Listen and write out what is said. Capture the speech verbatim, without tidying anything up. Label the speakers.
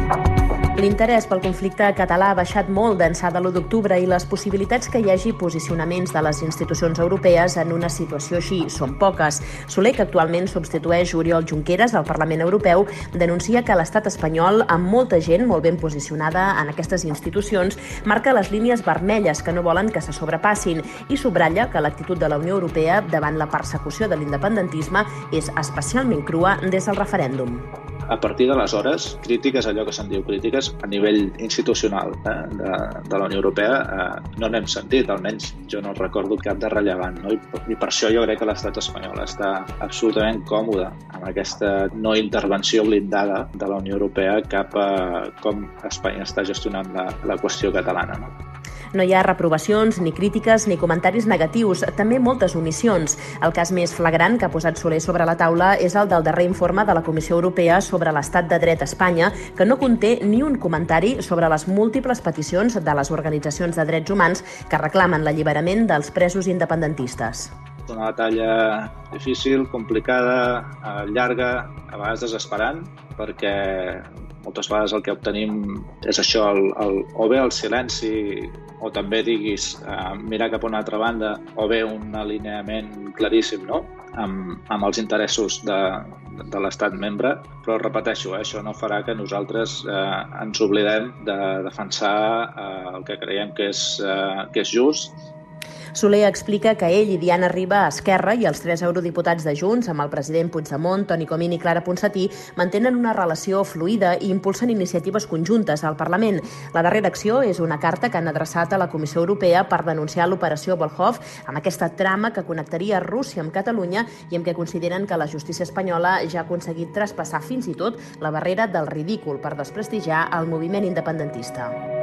Speaker 1: L'interès pel conflicte català ha baixat molt d'ençà de l'u d'octubre i les possibilitats que hi hagi posicionaments de les institucions europees en una situació així són poques. Soler, que actualment substitueix Oriol Junqueras al Parlament Europeu, denuncia que l'estat espanyol, amb molta gent molt ben posicionada en aquestes institucions, marca les línies vermelles que no volen que se sobrepassin i subratlla que l'actitud de la Unió Europea davant la persecució de l'independentisme és especialment crua des del referèndum.
Speaker 2: A partir d'aleshores, crítiques, allò que se'n diu crítiques, a nivell institucional eh, de, de la Unió Europea eh, no n'hem sentit, almenys jo no recordo cap de rellevant. No? I, I per això jo crec que l'estat espanyol està absolutament còmode amb aquesta no intervenció blindada de la Unió Europea cap a com Espanya està gestionant la, la qüestió catalana. No?
Speaker 1: No hi ha reprovacions, ni crítiques, ni comentaris negatius, també moltes omissions. El cas més flagrant que ha posat Soler sobre la taula és el del darrer informe de la Comissió Europea sobre l'estat de dret a Espanya, que no conté ni un comentari sobre les múltiples peticions de les organitzacions de drets humans que reclamen l'alliberament dels presos independentistes.
Speaker 2: Una batalla difícil, complicada, llarga, a vegades desesperant, perquè moltes vegades el que obtenim és això, el, el, o bé el silenci, o també diguis eh, mirar cap a una altra banda, o bé un alineament claríssim, no?, amb, amb els interessos de, de l'estat membre, però repeteixo, eh, això no farà que nosaltres eh, ens oblidem de defensar eh, el que creiem que és, eh, que és just.
Speaker 1: Soler explica que ell i Diana Riba a Esquerra i els tres eurodiputats de Junts, amb el president Puigdemont, Toni Comín i Clara Ponsatí, mantenen una relació fluida i impulsen iniciatives conjuntes al Parlament. La darrera acció és una carta que han adreçat a la Comissió Europea per denunciar l'operació Volhov, amb aquesta trama que connectaria Rússia amb Catalunya i amb què consideren que la justícia espanyola ja ha aconseguit traspassar fins i tot la barrera del ridícul per desprestigiar el moviment independentista.